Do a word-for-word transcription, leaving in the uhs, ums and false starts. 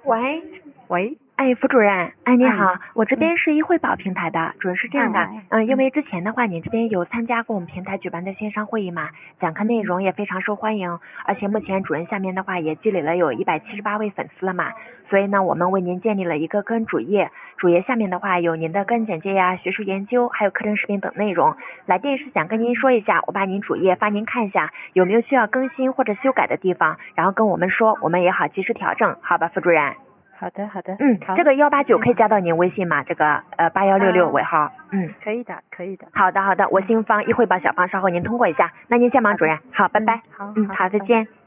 喂喂， 哎，副主任，哎，你好， 嗯我这边是一汇宝平台的，主要是这样的， 嗯嗯，因为之前的话，你这边有参加过我们平台举办的线上会议嘛，讲课内容也非常受欢迎，而且目前主任下面的话也积累了有一百七十八位粉丝了嘛，所以呢，我们为您建立了一个个人主页，主页下面的话有您的个人简介呀、学术研究，还有课程视频等内容。来电是想跟您说一下，我把您主页发您看一下，有没有需要更新或者修改的地方，然后跟我们说，我们也好及时调整，好吧，副主任。 好的好的， 嗯， 好这个幺八九可以加到您微信吗？这个呃八幺六六尾号。嗯， 可以的可以的。 好的好的，我新方一汇宝小方稍后您通过一下。那您先忙，主任。好，拜拜。 好， 嗯，好，再见。